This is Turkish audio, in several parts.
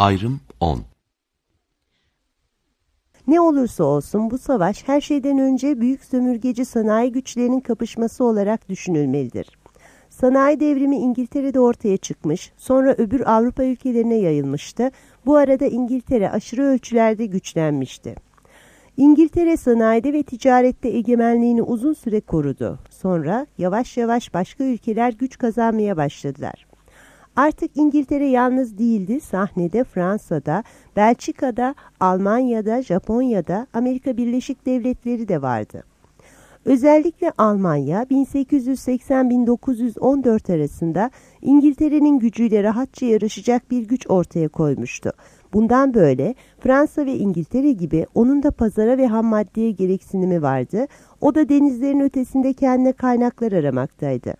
Ayrım 10. Ne olursa olsun bu savaş her şeyden önce büyük sömürgeci sanayi güçlerinin kapışması olarak düşünülmelidir. Sanayi devrimi İngiltere'de ortaya çıkmış, sonra öbür Avrupa ülkelerine yayılmıştı. Bu arada İngiltere aşırı ölçülerde güçlenmişti. İngiltere sanayide ve ticarette egemenliğini uzun süre korudu. Sonra yavaş yavaş başka ülkeler güç kazanmaya başladılar. Artık İngiltere yalnız değildi, sahnede Fransa'da, Belçika'da, Almanya'da, Japonya'da, Amerika Birleşik Devletleri de vardı. Özellikle Almanya 1880-1914 arasında İngiltere'nin gücüyle rahatça yarışacak bir güç ortaya koymuştu. Bundan böyle Fransa ve İngiltere gibi onun da pazara ve ham maddeye gereksinimi vardı. O da denizlerin ötesinde kendine kaynaklar aramaktaydı.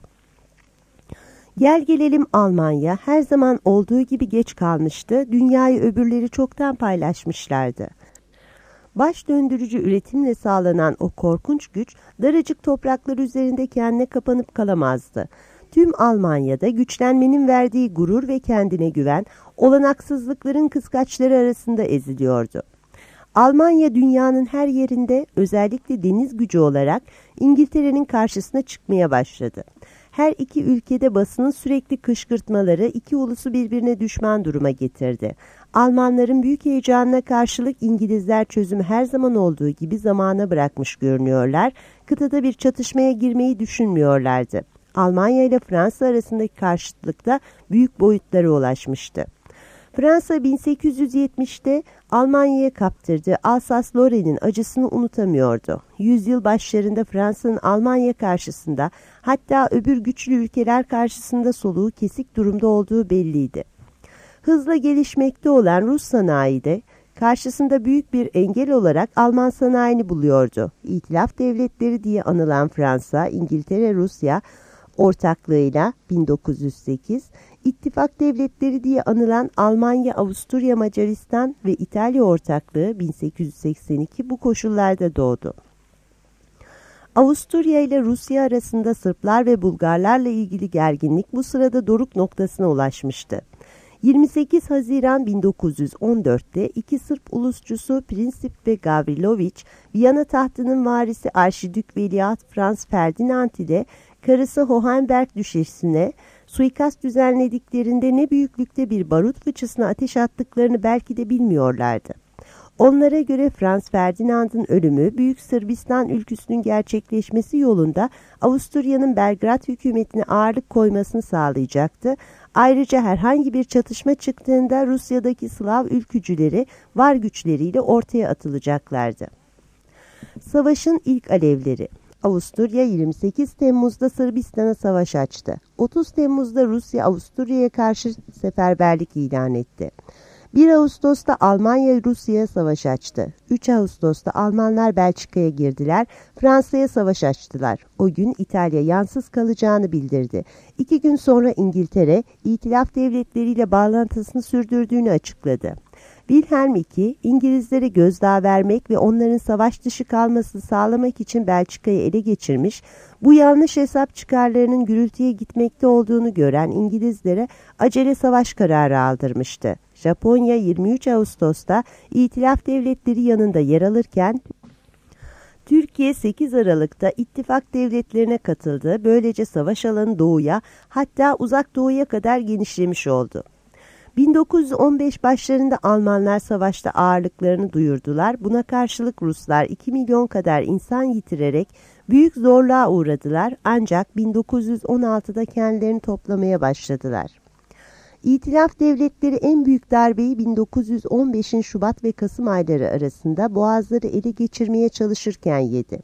Gel gelelim Almanya her zaman olduğu gibi geç kalmıştı. Dünyayı öbürleri çoktan paylaşmışlardı. Baş döndürücü üretimle sağlanan o korkunç güç daracık topraklar üzerinde kendine kapanıp kalamazdı. Tüm Almanya'da güçlenmenin verdiği gurur ve kendine güven olanaksızlıkların kıskaçları arasında eziliyordu. Almanya dünyanın her yerinde özellikle deniz gücü olarak İngiltere'nin karşısına çıkmaya başladı. Her iki ülkede basının sürekli kışkırtmaları iki ulusu birbirine düşman duruma getirdi. Almanların büyük heyecanına karşılık İngilizler çözümü her zaman olduğu gibi zamana bırakmış görünüyorlar. Kıtada bir çatışmaya girmeyi düşünmüyorlardı. Almanya ile Fransa arasındaki karşıtlık da büyük boyutlara ulaşmıştı. Fransa 1870'te Almanya'ya kaptırdığı Alsas-Lorraine'in acısını unutamıyordu. Yüzyıl başlarında Fransa'nın Almanya karşısında, hatta öbür güçlü ülkeler karşısında soluğu kesik durumda olduğu belliydi. Hızla gelişmekte olan Rus sanayi de karşısında büyük bir engel olarak Alman sanayini buluyordu. İtilaf devletleri diye anılan Fransa, İngiltere, Rusya ortaklığıyla 1908, İttifak devletleri diye anılan Almanya, Avusturya, Macaristan ve İtalya ortaklığı 1882 bu koşullarda doğdu. Avusturya ile Rusya arasında Sırplar ve Bulgarlarla ilgili gerginlik bu sırada doruk noktasına ulaşmıştı. 28 Haziran 1914'te iki Sırp ulusçusu Princip ve Gavrilović, Viyana tahtının varisi Arşidük Veliaht Franz Ferdinand ile karısı Hohenberg düşesine suikast düzenlediklerinde ne büyüklükte bir barut fıçısına ateş attıklarını belki de bilmiyorlardı. Onlara göre Franz Ferdinand'ın ölümü Büyük Sırbistan ülküsünün gerçekleşmesi yolunda Avusturya'nın Belgrad hükümetine ağırlık koymasını sağlayacaktı. Ayrıca herhangi bir çatışma çıktığında Rusya'daki Slav ülkücüleri var güçleriyle ortaya atılacaklardı. Savaşın ilk alevleri. Avusturya 28 Temmuz'da Sırbistan'a savaş açtı. 30 Temmuz'da Rusya Avusturya'ya karşı seferberlik ilan etti. 1 Ağustos'ta Almanya Rusya'ya savaş açtı. 3 Ağustos'ta Almanlar Belçika'ya girdiler, Fransa'ya savaş açtılar. O gün İtalya yansız kalacağını bildirdi. 2 gün sonra İngiltere, İtilaf devletleriyle bağlantısını sürdürdüğünü açıkladı. Wilhelm II, İngilizlere gözdağı vermek ve onların savaş dışı kalmasını sağlamak için Belçika'yı ele geçirmiş, bu yanlış hesap çıkarlarının gürültüye gitmekte olduğunu gören İngilizlere acele savaş kararı aldırmıştı. Japonya 23 Ağustos'ta İtilaf devletleri yanında yer alırken, Türkiye 8 Aralık'ta ittifak devletlerine katıldı. Böylece savaş alanı doğuya, hatta uzak doğuya kadar genişlemiş oldu. 1915 başlarında Almanlar savaşta ağırlıklarını duyurdular. Buna karşılık Ruslar 2 milyon kadar insan yitirerek büyük zorluğa uğradılar. Ancak 1916'da kendilerini toplamaya başladılar. İtilaf devletleri en büyük darbeyi 1915'in Şubat ve Kasım ayları arasında Boğazları ele geçirmeye çalışırken yedi.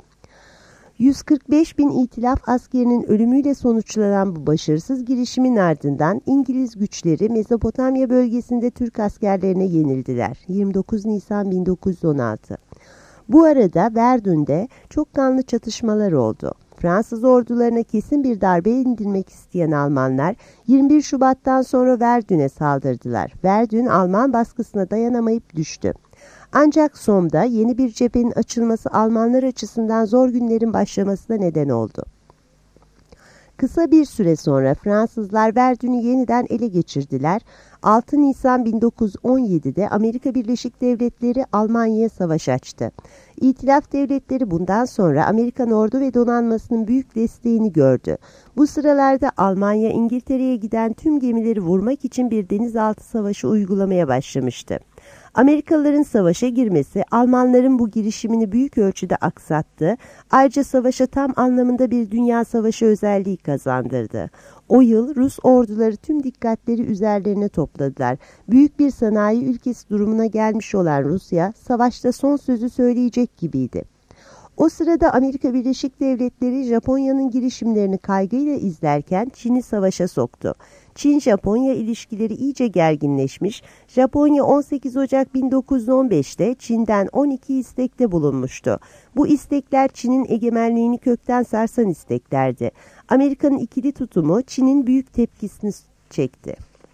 145 bin İtilaf askerinin ölümüyle sonuçlanan bu başarısız girişimin ardından İngiliz güçleri Mezopotamya bölgesinde Türk askerlerine yenildiler. 29 Nisan 1916. Bu arada Verdun'de çok kanlı çatışmalar oldu. Fransız ordularına kesin bir darbe indirmek isteyen Almanlar 21 Şubat'tan sonra Verdun'e saldırdılar. Verdun Alman baskısına dayanamayıp düştü. Ancak Some'da yeni bir cephenin açılması Almanlar açısından zor günlerin başlamasına neden oldu. Kısa bir süre sonra Fransızlar Verdun'u yeniden ele geçirdiler. 6 Nisan 1917'de Amerika Birleşik Devletleri Almanya'ya savaş açtı. İtilaf devletleri bundan sonra Amerikan ordu ve donanmasının büyük desteğini gördü. Bu sıralarda Almanya, İngiltere'ye giden tüm gemileri vurmak için bir denizaltı savaşı uygulamaya başlamıştı. Amerikalıların savaşa girmesi Almanların bu girişimini büyük ölçüde aksattı. Ayrıca savaşa tam anlamında bir dünya savaşı özelliği kazandırdı. O yıl Rus orduları tüm dikkatleri üzerlerine topladılar. Büyük bir sanayi ülkesi durumuna gelmiş olan Rusya, savaşta son sözü söyleyecek gibiydi. O sırada Amerika Birleşik Devletleri Japonya'nın girişimlerini kaygıyla izlerken Çin'i savaşa soktu. Çin-Japonya ilişkileri iyice gerginleşmiş, Japonya 18 Ocak 1915'te Çin'den 12 istekte bulunmuştu. Bu istekler Çin'in egemenliğini kökten sarsan isteklerdi. Amerika'nın ikili tutumu Çin'in büyük tepkisini çekti.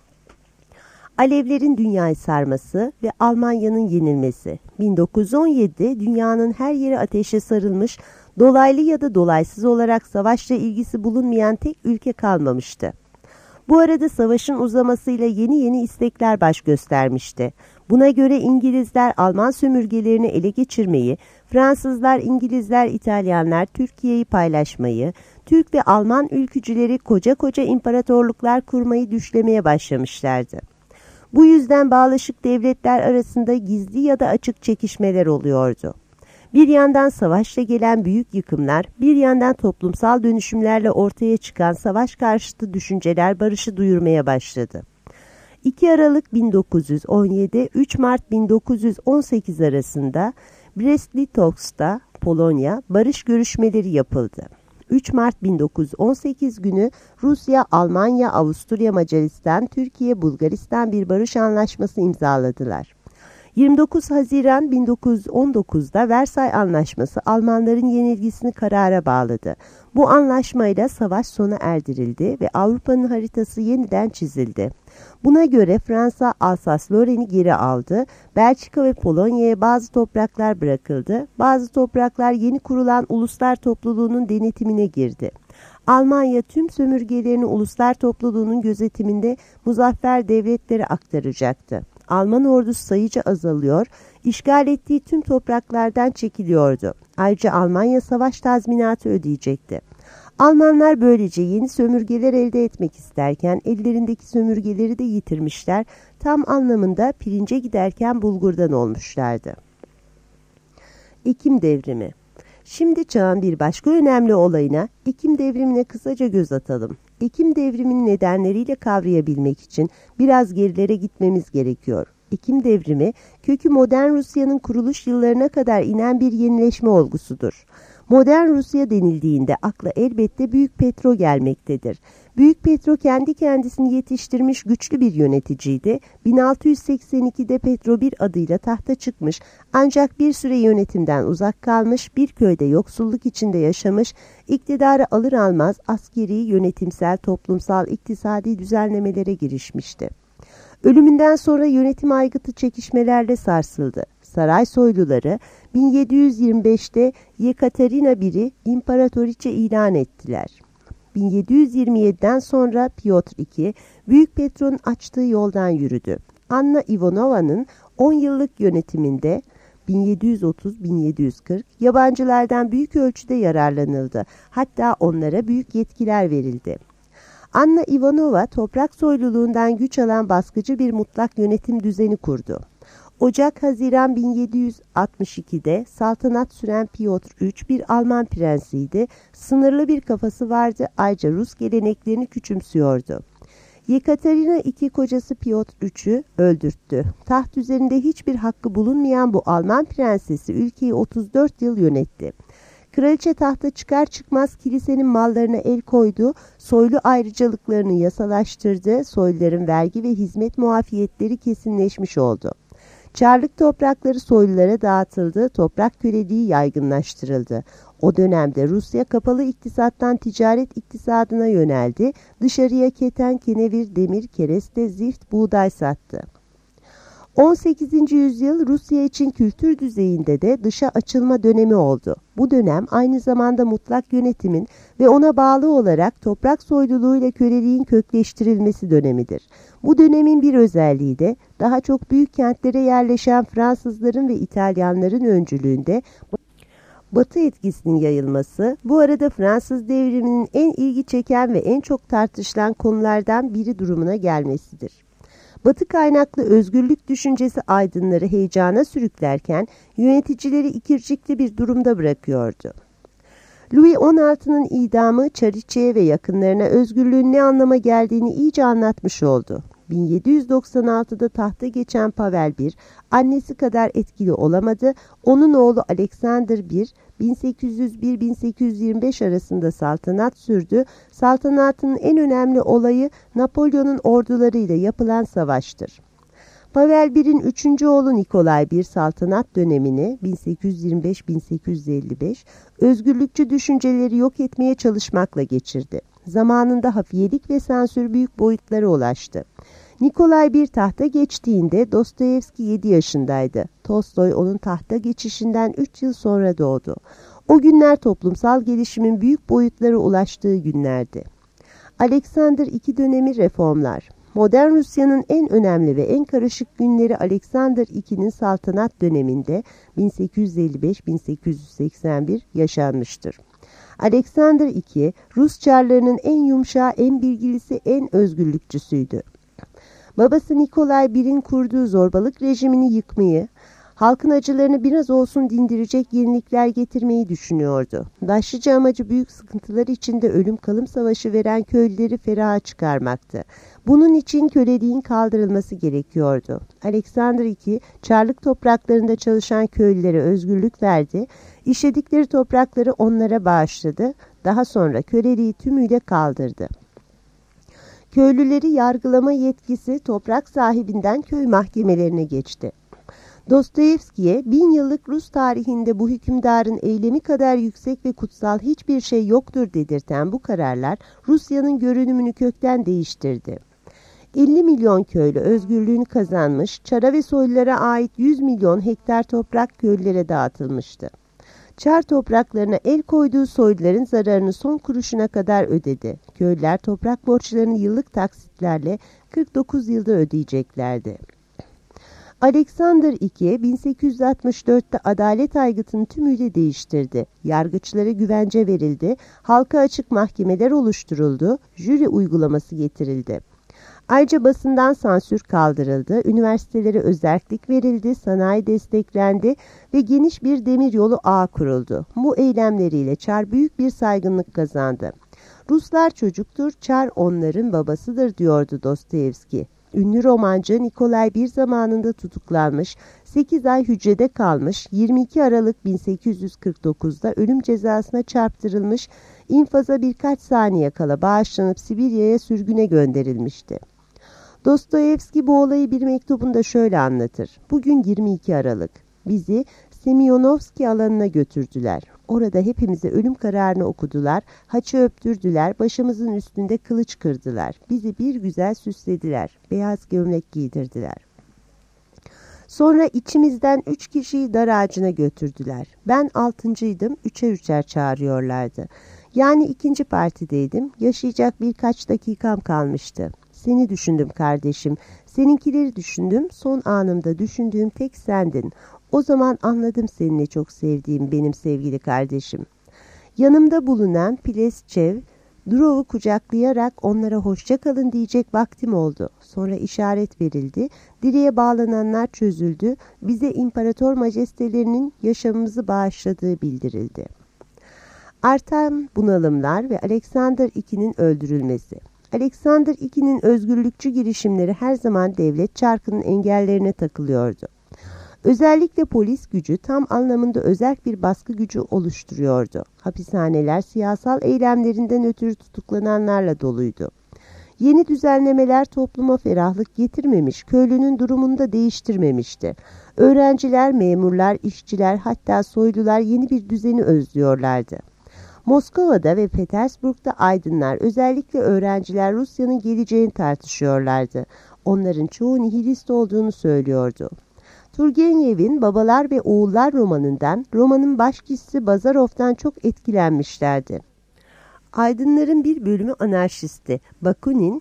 Alevlerin dünyayı sarması ve Almanya'nın yenilmesi. 1917'de dünyanın her yeri ateşe sarılmış, dolaylı ya da dolaysız olarak savaşla ilgisi bulunmayan tek ülke kalmamıştı. Bu arada savaşın uzamasıyla yeni istekler baş göstermişti. Buna göre İngilizler Alman sömürgelerini ele geçirmeyi, Fransızlar, İngilizler, İtalyanlar Türkiye'yi paylaşmayı, Türk ve Alman ülkücüleri koca imparatorluklar kurmayı düşlemeye başlamışlardı. Bu yüzden bağlaşık devletler arasında gizli ya da açık çekişmeler oluyordu. Bir yandan savaşla gelen büyük yıkımlar, bir yandan toplumsal dönüşümlerle ortaya çıkan savaş karşıtı düşünceler barışı duyurmaya başladı. 2 Aralık 1917-3 Mart 1918 arasında Brest-Litovsk'ta, Polonya, barış görüşmeleri yapıldı. 3 Mart 1918 günü Rusya, Almanya, Avusturya, Macaristan, Türkiye, Bulgaristan bir barış anlaşması imzaladılar. 29 Haziran 1919'da Versay Anlaşması Almanların yenilgisini karara bağladı. Bu anlaşmayla savaş sona erdirildi ve Avrupa'nın haritası yeniden çizildi. Buna göre Fransa Alsas-Lorraine'i geri aldı, Belçika ve Polonya'ya bazı topraklar bırakıldı, bazı topraklar yeni kurulan uluslar topluluğunun denetimine girdi. Almanya tüm sömürgelerini uluslar topluluğunun gözetiminde muzaffer devletlere aktaracaktı. Alman ordusu sayıca azalıyor, işgal ettiği tüm topraklardan çekiliyordu. Ayrıca Almanya savaş tazminatı ödeyecekti. Almanlar böylece yeni sömürgeler elde etmek isterken ellerindeki sömürgeleri de yitirmişler, tam anlamında pirince giderken bulgurdan olmuşlardı. Ekim Devrimi. Şimdi çağın bir başka önemli olayına, Ekim Devrimi'ne kısaca göz atalım. Ekim Devrimi'nin nedenleriyle kavrayabilmek için biraz gerilere gitmemiz gerekiyor. Ekim Devrimi, kökü modern Rusya'nın kuruluş yıllarına kadar inen bir yenileşme olgusudur. Modern Rusya denildiğinde akla elbette Büyük Petro gelmektedir. Büyük Petro kendi kendisini yetiştirmiş güçlü bir yöneticiydi. 1682'de Petro I adıyla tahta çıkmış ancak bir süre yönetimden uzak kalmış, bir köyde yoksulluk içinde yaşamış, iktidarı alır almaz askeri, yönetimsel, toplumsal, iktisadi düzenlemelere girişmişti. Ölümünden sonra yönetim aygıtı çekişmelerle sarsıldı. Saray soyluları 1725'te Yekaterina I'i imparatoriçe ilan ettiler. 1727'den sonra Piotr II, Büyük Petro'nun açtığı yoldan yürüdü. Anna Ivanova'nın 10 yıllık yönetiminde 1730-1740 yabancılardan büyük ölçüde yararlanıldı. Hatta onlara büyük yetkiler verildi. Anna Ivanova toprak soyluluğundan güç alan baskıcı bir mutlak yönetim düzeni kurdu. Ocak-Haziran 1762'de saltanat süren Piotr III bir Alman prensiydi. Sınırlı bir kafası vardı, ayrıca Rus geleneklerini küçümsüyordu. Yekaterina II kocası Piotr III'ü öldürttü. Taht üzerinde hiçbir hakkı bulunmayan bu Alman prensesi ülkeyi 34 yıl yönetti. Kraliçe tahta çıkar çıkmaz kilisenin mallarına el koydu, soylu ayrıcalıklarını yasalaştırdı, soyluların vergi ve hizmet muafiyetleri kesinleşmiş oldu. Çarlık toprakları soylulara dağıtıldı, toprak köleliği yaygınlaştırıldı. O dönemde Rusya kapalı iktisattan ticaret iktisadına yöneldi, dışarıya keten, kenevir, demir, kereste, zift, buğday sattı. 18. yüzyıl Rusya için kültür düzeyinde de dışa açılma dönemi oldu. Bu dönem aynı zamanda mutlak yönetimin ve ona bağlı olarak toprak soyluluğuyla köleliğin kökleştirilmesi dönemidir. Bu dönemin bir özelliği de daha çok büyük kentlere yerleşen Fransızların ve İtalyanların öncülüğünde Batı etkisinin yayılması, bu arada Fransız devriminin en ilgi çeken ve en çok tartışılan konulardan biri durumuna gelmesidir. Batı kaynaklı özgürlük düşüncesi aydınları heyecana sürüklerken yöneticileri ikircikli bir durumda bırakıyordu. Louis XVI'nın idamı Çariçe'ye ve yakınlarına özgürlüğün ne anlama geldiğini iyice anlatmış oldu. 1796'da tahta geçen Pavel I, annesi kadar etkili olamadı. Onun oğlu Alexander I, 1801-1825 arasında saltanat sürdü. Saltanatın en önemli olayı Napolyon'un ordularıyla yapılan savaştır. Pavel I'nin 3. oğlu Nikolay I saltanat dönemini 1825-1855 özgürlükçü düşünceleri yok etmeye çalışmakla geçirdi. Zamanında hafiyelik ve sansür büyük boyutlara ulaştı. Nikolay I tahta geçtiğinde Dostoyevski 7 yaşındaydı. Tolstoy onun tahta geçişinden 3 yıl sonra doğdu. O günler toplumsal gelişimin büyük boyutlara ulaştığı günlerdi. Alexander II dönemi reformlar. Modern Rusya'nın en önemli ve en karışık günleri Alexander II'nin saltanat döneminde 1855-1881 yaşanmıştır. Alexander II, Rus çarlarının en yumuşağı, en bilgilisi, en özgürlükçüsüydü. Babası Nikolay I'nin kurduğu zorbalık rejimini yıkmayı, halkın acılarını biraz olsun dindirecek yenilikler getirmeyi düşünüyordu. Başlıca amacı büyük sıkıntılar içinde ölüm kalım savaşı veren köylüleri feraha çıkarmaktı. Bunun için köleliğin kaldırılması gerekiyordu. Alexander II, çarlık topraklarında çalışan köylülere özgürlük verdi, işledikleri toprakları onlara bağışladı, daha sonra köleliği tümüyle kaldırdı. Köylüleri yargılama yetkisi toprak sahibinden köy mahkemelerine geçti. Dostoyevski'ye 1000 yıllık Rus tarihinde bu hükümdarın eylemi kadar yüksek ve kutsal hiçbir şey yoktur dedirten bu kararlar Rusya'nın görünümünü kökten değiştirdi. 50 milyon köylü özgürlüğünü kazanmış, çara ve soylulara ait 100 milyon hektar toprak köylülere dağıtılmıştı. Çar topraklarına el koyduğu soyluların zararını son kuruşuna kadar ödedi. Köylüler toprak borçlarını yıllık taksitlerle 49 yılda ödeyeceklerdi. Alexander II 1864'te adalet aygıtını tümüyle değiştirdi. Yargıçlara güvence verildi, halka açık mahkemeler oluşturuldu, jüri uygulaması getirildi. Ayrıca basından sansür kaldırıldı, üniversitelere özerklik verildi, sanayi desteklendi ve geniş bir demiryolu ağı kuruldu. Bu eylemleriyle Çar büyük bir saygınlık kazandı. Ruslar çocuktur, Çar onların babasıdır diyordu Dostoyevski. Ünlü romancı Nikolay I zamanında tutuklanmış, 8 ay hücrede kalmış, 22 Aralık 1849'da ölüm cezasına çarptırılmış, infaza birkaç saniye kala bağışlanıp Sibirya'ya sürgüne gönderilmişti. Dostoyevski bu olayı bir mektubunda şöyle anlatır. Bugün 22 Aralık. Bizi Semyonovski alanına götürdüler. Orada hepimize ölüm kararını okudular, haçı öptürdüler, başımızın üstünde kılıç kırdılar. Bizi bir güzel süslediler, beyaz gömlek giydirdiler. Sonra içimizden 3 kişiyi dar ağacına götürdüler. Ben 6.'ydım, 3'e 3'er çağırıyorlardı. Yani 2. partideydim, yaşayacak birkaç dakikam kalmıştı. Seni düşündüm kardeşim, seninkileri düşündüm, son anımda düşündüğüm tek sendin. O zaman anladım seni ne çok sevdiğim benim sevgili kardeşim. Yanımda bulunan Plesçev, Durov'u kucaklayarak onlara hoşça kalın diyecek vaktim oldu. Sonra işaret verildi, direğe bağlananlar çözüldü, bize imparator majestelerinin yaşamımızı bağışladığı bildirildi. Artan bunalımlar ve Alexander II'nin öldürülmesi. Alexander II'nin özgürlükçü girişimleri her zaman devlet çarkının engellerine takılıyordu. Özellikle polis gücü tam anlamında özerk bir baskı gücü oluşturuyordu. Hapishaneler siyasal eylemlerinden ötürü tutuklananlarla doluydu. Yeni düzenlemeler topluma ferahlık getirmemiş, köylünün durumunu da değiştirmemişti. Öğrenciler, memurlar, işçiler, hatta soylular yeni bir düzeni özlüyorlardı. Moskova'da ve Petersburg'da aydınlar, özellikle öğrenciler Rusya'nın geleceğini tartışıyorlardı. Onların çoğu nihilist olduğunu söylüyordu. Turgenev'in Babalar ve Oğullar romanından, romanın başkişisi Bazarov'dan çok etkilenmişlerdi. Aydınların bir bölümü anarşisti. Bakunin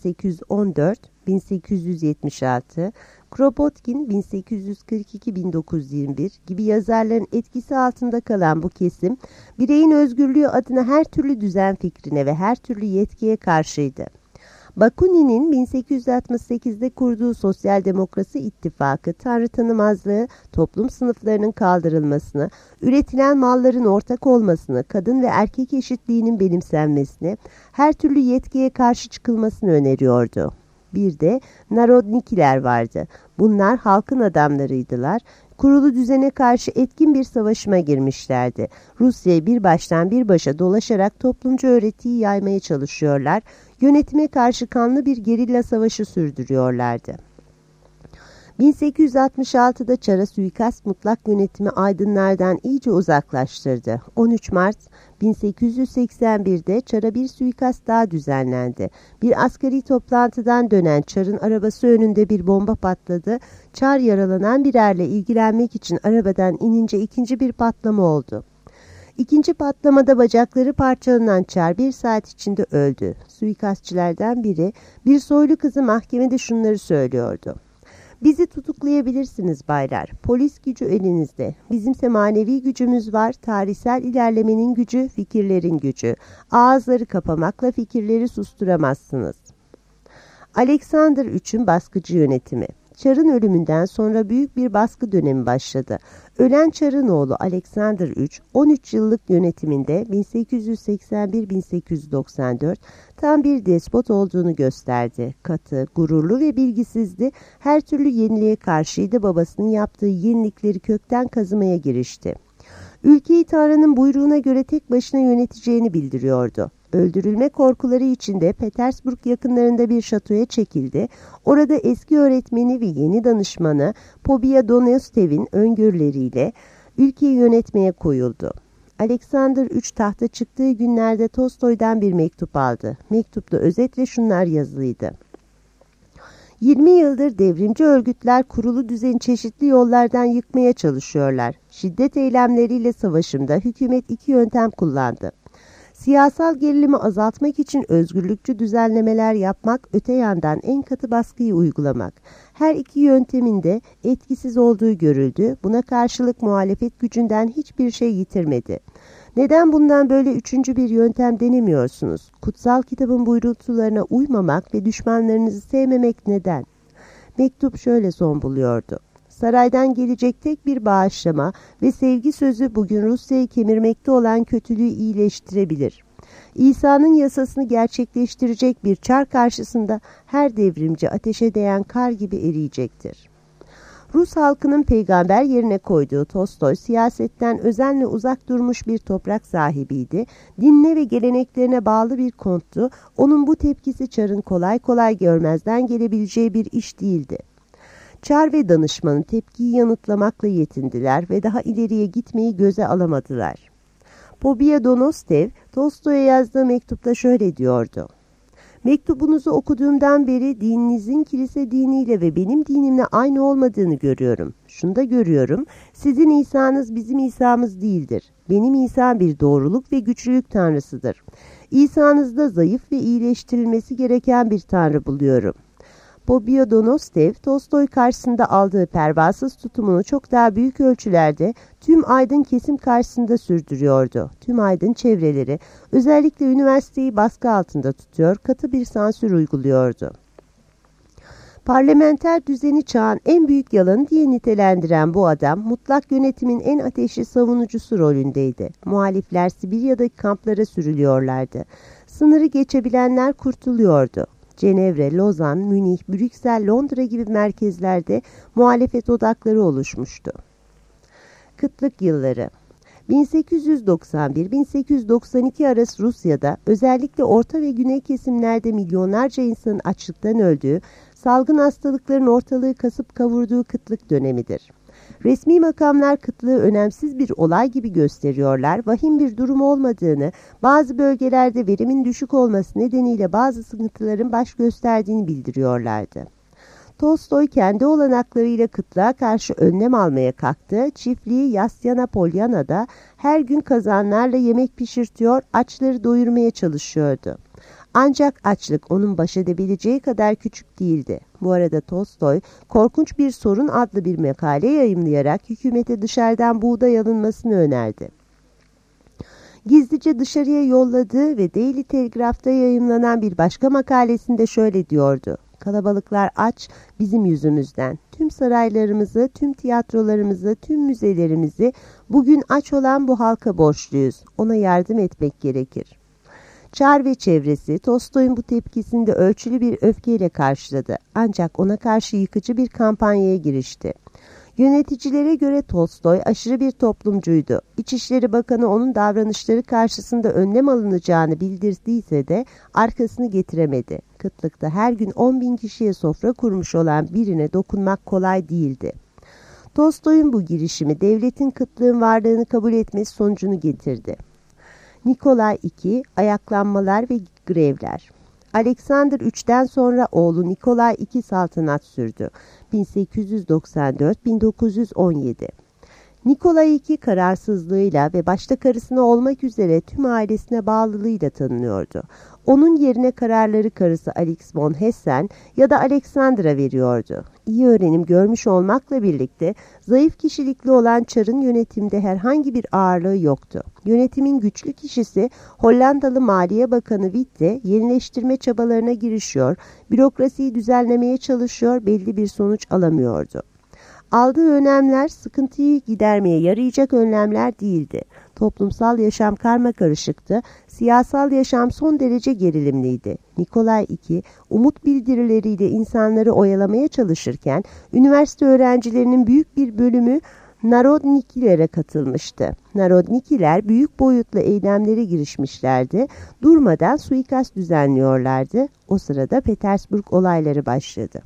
1814-1876, Kropotkin 1842-1921 gibi yazarların etkisi altında kalan bu kesim, bireyin özgürlüğü adına her türlü düzen fikrine ve her türlü yetkiye karşıydı. Bakunin'in 1868'de kurduğu Sosyal Demokrasi İttifakı, tanrı tanımazlığı, toplum sınıflarının kaldırılmasını, üretilen malların ortak olmasını, kadın ve erkek eşitliğinin benimsenmesini, her türlü yetkiye karşı çıkılmasını öneriyordu. Bir de Narodnikiler vardı. Bunlar halkın adamlarıydılar. Kurulu düzene karşı etkin bir savaşıma girmişlerdi. Rusya'yı bir baştan bir başa dolaşarak toplumcu öğretiyi yaymaya çalışıyorlar. Yönetime karşı kanlı bir gerilla savaşı sürdürüyorlardı. 1866'da Çar'a suikast mutlak yönetimi aydınlardan iyice uzaklaştırdı. 13 Mart 1881'de Çar'a bir suikast daha düzenlendi. Bir askeri toplantıdan dönen Çar'ın arabası önünde bir bomba patladı. Çar yaralanan bir erle ilgilenmek için arabadan inince ikinci bir patlama oldu. İkinci patlamada bacakları parçalanan Çar 1 saat içinde öldü. Suikastçilerden biri bir soylu kızı mahkemede şunları söylüyordu. Bizi tutuklayabilirsiniz baylar. Polis gücü elinizde. Bizimse manevi gücümüz var. Tarihsel ilerlemenin gücü, fikirlerin gücü. Ağızları kapamakla fikirleri susturamazsınız. Alexander III'ün baskıcı yönetimi. Çar'ın ölümünden sonra büyük bir baskı dönemi başladı. Ölen Çar'ın oğlu Alexander III, 13 yıllık yönetiminde 1881-1894 tam bir despot olduğunu gösterdi. Katı, gururlu ve bilgisizdi, her türlü yeniliğe karşıydı, babasının yaptığı yenilikleri kökten kazımaya girişti. Ülkeyi Tanrı'nın buyruğuna göre tek başına yöneteceğini bildiriyordu. Öldürülme korkuları içinde Petersburg yakınlarında bir şatoya çekildi. Orada eski öğretmeni ve yeni danışmanı Pobia Donostev'in öngörüleriyle ülkeyi yönetmeye koyuldu. Alexander III tahta çıktığı günlerde Tolstoy'dan bir mektup aldı. Mektupta özetle şunlar yazılıydı. 20 yıldır devrimci örgütler kurulu düzeni çeşitli yollardan yıkmaya çalışıyorlar. Şiddet eylemleriyle savaşımda hükümet iki yöntem kullandı. Siyasal gerilimi azaltmak için özgürlükçü düzenlemeler yapmak, öte yandan en katı baskıyı uygulamak. Her iki yöntemin de etkisiz olduğu görüldü. Buna karşılık muhalefet gücünden hiçbir şey yitirmedi. Neden bundan böyle üçüncü bir yöntem denemiyorsunuz? Kutsal kitabın buyrultularına uymamak ve düşmanlarınızı sevmemek neden? Mektup şöyle son buluyordu. Saraydan gelecek tek bir bağışlama ve sevgi sözü bugün Rusya'yı kemirmekte olan kötülüğü iyileştirebilir. İsa'nın yasasını gerçekleştirecek bir çar karşısında her devrimci ateşe değen kar gibi eriyecektir. Rus halkının peygamber yerine koyduğu Tolstoy, siyasetten özenle uzak durmuş bir toprak sahibiydi. Dinine ve geleneklerine bağlı bir konttu. Onun bu tepkisi Çar'ın kolay kolay görmezden gelebileceği bir iş değildi. Çar ve danışmanı tepkiyi yanıtlamakla yetindiler ve daha ileriye gitmeyi göze alamadılar. Pobia Donostev, Tolstoy'a yazdığı mektupta şöyle diyordu. Mektubunuzu okuduğumdan beri dininizin kilise diniyle ve benim dinimle aynı olmadığını görüyorum. Şunu da görüyorum, sizin İsa'nız bizim İsa'mız değildir. Benim İsa'm bir doğruluk ve güçlülük tanrısıdır. İsa'nızda zayıf ve iyileştirilmesi gereken bir tanrı buluyorum. Pobia Donostev, Tolstoy karşısında aldığı pervasız tutumunu çok daha büyük ölçülerde tüm aydın kesim karşısında sürdürüyordu. Tüm aydın çevreleri, özellikle üniversiteyi baskı altında tutuyor, katı bir sansür uyguluyordu. Parlamenter düzeni çağın en büyük yalanı diye nitelendiren bu adam, mutlak yönetimin en ateşli savunucusu rolündeydi. Muhalifler Sibirya'daki kamplara sürülüyorlardı. Sınırı geçebilenler kurtuluyordu. Cenevre, Lozan, Münih, Brüksel, Londra gibi merkezlerde muhalefet odakları oluşmuştu. Kıtlık yılları 1891-1892 arası Rusya'da, özellikle orta ve güney kesimlerde milyonlarca insanın açlıktan öldüğü, salgın hastalıkların ortalığı kasıp kavurduğu kıtlık dönemidir. Resmi makamlar kıtlığı önemsiz bir olay gibi gösteriyorlar, vahim bir durum olmadığını, bazı bölgelerde verimin düşük olması nedeniyle bazı sıkıntıların baş gösterdiğini bildiriyorlardı. Tolstoy kendi olanaklarıyla kıtlığa karşı önlem almaya kalktı. Çiftliği Yasyana Polyana'da her gün kazanlarla yemek pişirtiyor, açları doyurmaya çalışıyordu. Ancak açlık onun baş edebileceği kadar küçük değildi. Bu arada Tolstoy, Korkunç Bir Sorun adlı bir makale yayımlayarak hükümete dışarıdan buğday alınmasını önerdi. Gizlice dışarıya yolladığı ve Daily Telegraph'ta yayımlanan bir başka makalesinde şöyle diyordu: "Kalabalıklar aç bizim yüzümüzden. Tüm saraylarımızı, tüm tiyatrolarımızı, tüm müzelerimizi bugün aç olan bu halka borçluyuz. Ona yardım etmek gerekir." Çar ve çevresi Tolstoy'un bu tepkisini de ölçülü bir öfkeyle karşıladı. Ancak ona karşı yıkıcı bir kampanyaya girişti. Yöneticilere göre Tolstoy aşırı bir toplumcuydu. İçişleri Bakanı onun davranışları karşısında önlem alınacağını bildirdiyse de arkasını getiremedi. Kıtlıkta her gün 10.000 kişiye sofra kurmuş olan birine dokunmak kolay değildi. Tolstoy'un bu girişimi devletin kıtlığın varlığını kabul etmesi sonucunu getirdi. Nikolay II, ayaklanmalar ve grevler. Alexander III'den sonra oğlu Nikolay II saltanat sürdü. 1894-1917. Nikolay II kararsızlığıyla ve başta karısına olmak üzere tüm ailesine bağlılığıyla tanınıyordu. Onun yerine kararları karısı Alex von Hessen ya da Alexander'a veriyordu. İyi öğrenim görmüş olmakla birlikte zayıf kişilikli olan Çar'ın yönetimde herhangi bir ağırlığı yoktu. Yönetimin güçlü kişisi Hollandalı Maliye Bakanı Witte yenileştirme çabalarına girişiyor, bürokrasiyi düzenlemeye çalışıyor, belli bir sonuç alamıyordu. Aldığı önlemler sıkıntıyı gidermeye yarayacak önlemler değildi. Toplumsal yaşam karmakarışıktı, siyasal yaşam son derece gerilimliydi. Nikolay II, umut bildirileriyle insanları oyalamaya çalışırken, üniversite öğrencilerinin büyük bir bölümü Narodnikilere katılmıştı. Narodnikiler büyük boyutlu eylemlere girişmişlerdi, durmadan suikast düzenliyorlardı. O sırada Petersburg olayları başladı.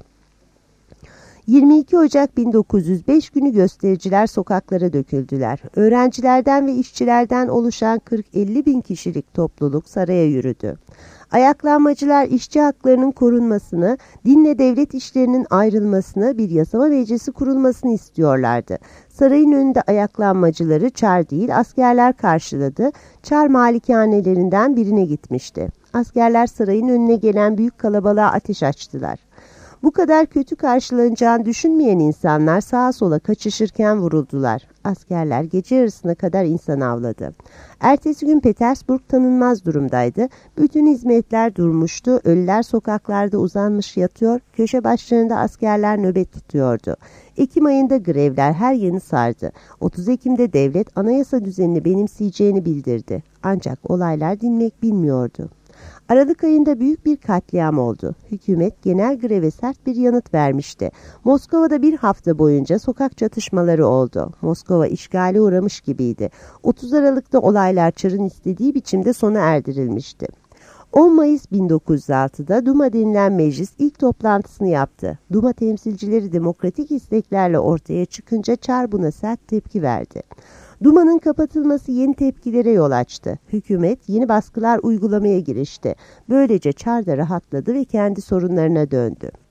22 Ocak 1905 günü göstericiler sokaklara döküldüler. Öğrencilerden ve işçilerden oluşan 40-50 bin kişilik topluluk saraya yürüdü. Ayaklanmacılar işçi haklarının korunmasını, dinle devlet işlerinin ayrılmasını, bir yasama meclisi kurulmasını istiyorlardı. Sarayın önünde ayaklanmacıları Çar değil askerler karşıladı. Çar malikanelerinden birine gitmişti. Askerler sarayın önüne gelen büyük kalabalığa ateş açtılar. Bu kadar kötü karşılanacağını düşünmeyen insanlar sağa sola kaçışırken vuruldular. Askerler gece yarısına kadar insan avladı. Ertesi gün Petersburg tanınmaz durumdaydı. Bütün hizmetler durmuştu. Ölüler sokaklarda uzanmış yatıyor. Köşe başlarında askerler nöbet tutuyordu. Ekim ayında grevler her yanı sardı. 30 Ekim'de devlet anayasa düzenini benimseyeceğini bildirdi. Ancak olaylar dinmek bilmiyordu. Aralık ayında büyük bir katliam oldu. Hükümet genel greve sert bir yanıt vermişti. Moskova'da bir hafta boyunca sokak çatışmaları oldu. Moskova işgale uğramış gibiydi. 30 Aralık'ta olaylar Çar'ın istediği biçimde sona erdirilmişti. 10 Mayıs 1906'da Duma denilen meclis ilk toplantısını yaptı. Duma temsilcileri demokratik isteklerle ortaya çıkınca Çar buna sert tepki verdi. Duma'nın kapatılması yeni tepkilere yol açtı. Hükümet yeni baskılar uygulamaya girişti. Böylece Çar da rahatladı ve kendi sorunlarına döndü.